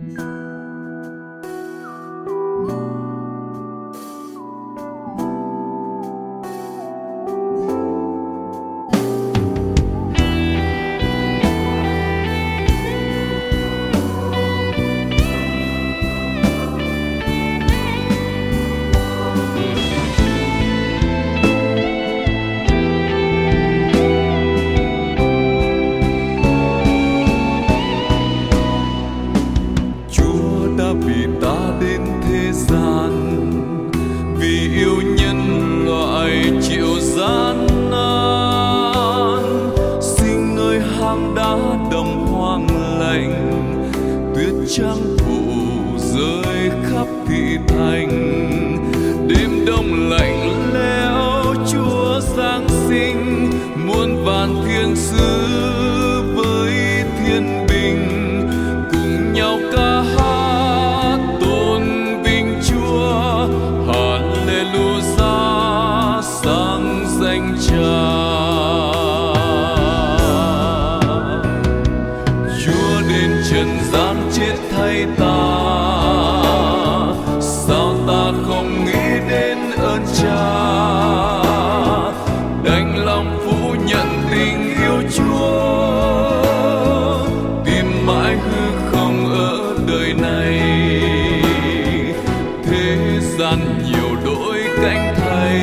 trăng phủ rơi khắp thị thành, đêm đông lạnh lẽo Chúa Giáng sinh, muôn vàn thiên sứ với thiên bình cùng nhau ca hát tôn vinh Chúa. Hallelujah, sáng danh Cha. Chúa đến trần gian chết thay ta, sao ta không nghĩ đến ơn Cha, đành lòng phủ nhận tình yêu Chúa, tìm mãi hư không ở đời này. Thế gian nhiều đổi cánh thay,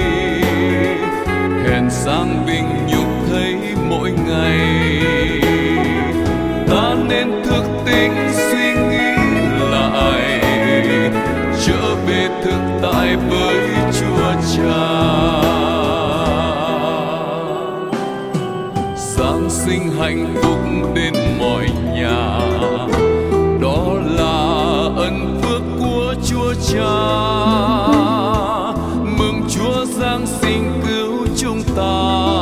hèn sang vinh nhục thấy mỗi ngày. Ta nên thức tỉnh suy nghĩ lại, trở về thực tại với Chúa Cha. Giáng sinh hạnh phúc đến mọi nhà, đó là ân phước của Chúa Cha. Mừng Chúa Giáng sinh cứu chúng ta,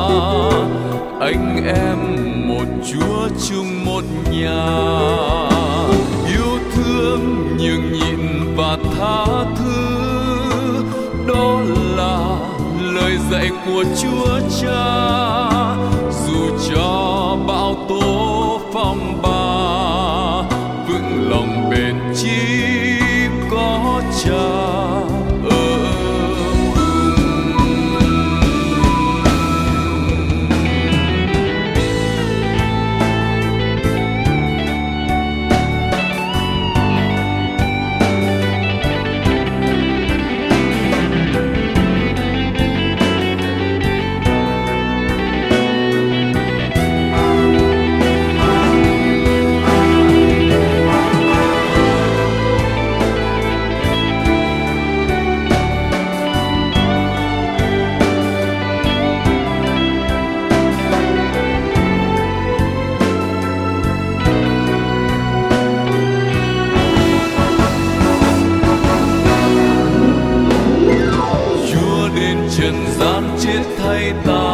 anh em một Chúa chung một nhà. Yêu thương nhường nhịn và tha thứ, đó là lời dạy của Chúa Cha. Dù cho bão tố phong ba, vững lòng bền chí có Cha. Trần gian chết thay ta,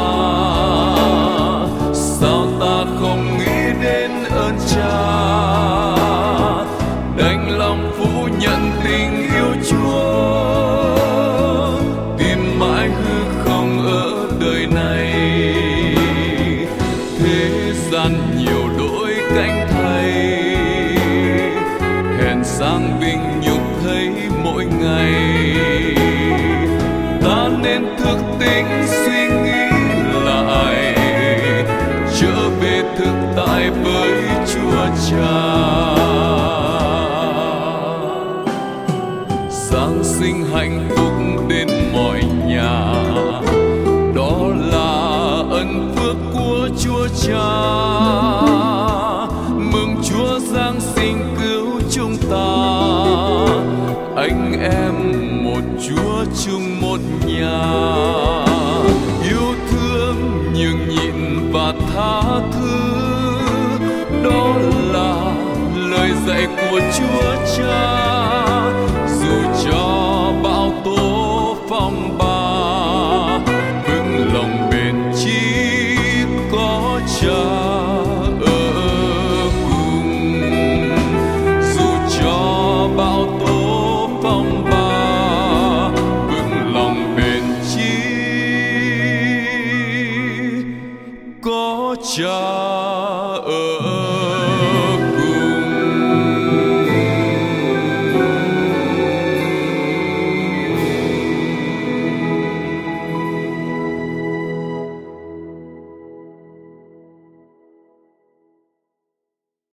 sao ta không nghĩ đến ơn Cha, đành lòng phủ nhận tình yêu Chúa, tìm mãi hư không ở đời này. Thế gian nhiều đổi cánh thay, hèn sang vinh nhục thấy mỗi ngày. Ta nên thức tỉnh suy nghĩ lại, trở về thực tại với Chúa Cha. Giáng sinh hạnh phúc đến mọi nhà, đó là ân phước của Chúa Cha. Mừng Chúa Giáng sinh cứu chúng ta, anh em một Chúa chung một nhà. Yêu thương nhường nhịn và tha thứ, đó là lời dạy của Chúa Cha.